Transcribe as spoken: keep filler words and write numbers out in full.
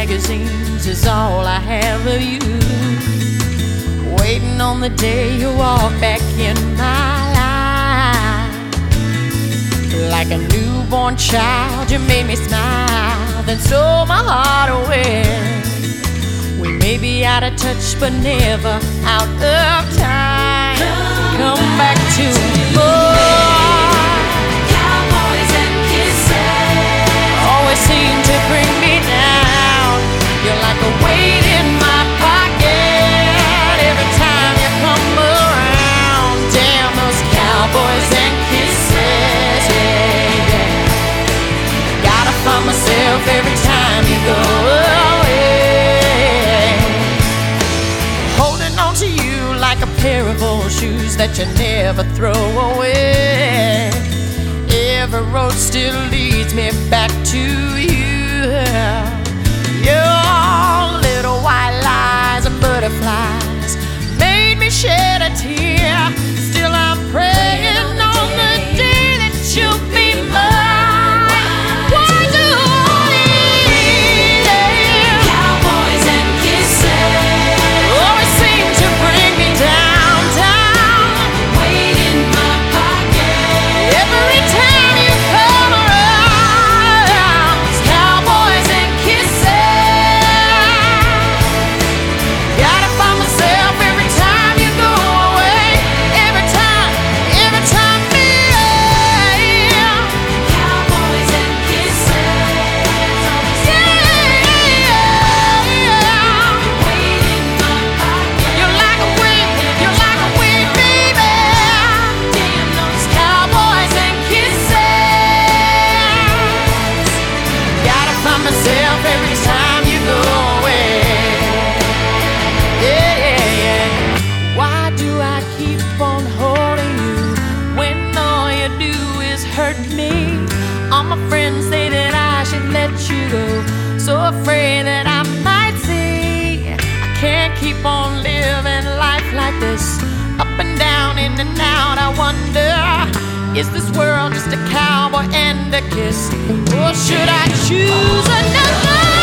magazines is all I have of you. Waiting on the day you walk back in my life. Like a newborn child, you made me smile, then stole my heart away. We may be out of touch, but never out of time. Come back to me, boy. Cowboys and kisses Always seem to bring me down. You're like a weight in my pocket every time you come around. Damn those cowboys and kisses, yeah, yeah. Gotta find myself every time you go away. Holding on to you like a pair of old shoes that you never throw away. Every road still leads me back to you. Your little white lies and butterflies made me shed a tear. Still I'm praying on the day that you'll be mine. Why do I need it? Cowboys and kisses Always seem to bring me down, down. Weight in my pocket Every time you come around, it's cowboys and kisses. Gotta find myself every time you go away. Every time, every time, yeah. Cowboys and kisses Yeah. Weight in my pocket You're like a wind, you're like a wind, baby. Damn those Cowboys and kisses. Gotta find myself every time you go away. Yeah, yeah, yeah. Why do I keep on holding you when all you do is hurt me? All my friends say that I should let you go, so afraid that I might see. I can't keep on living life like this, up and down, in and out. I wonder, is this world just a cowboy and a kiss? Or should I choose another?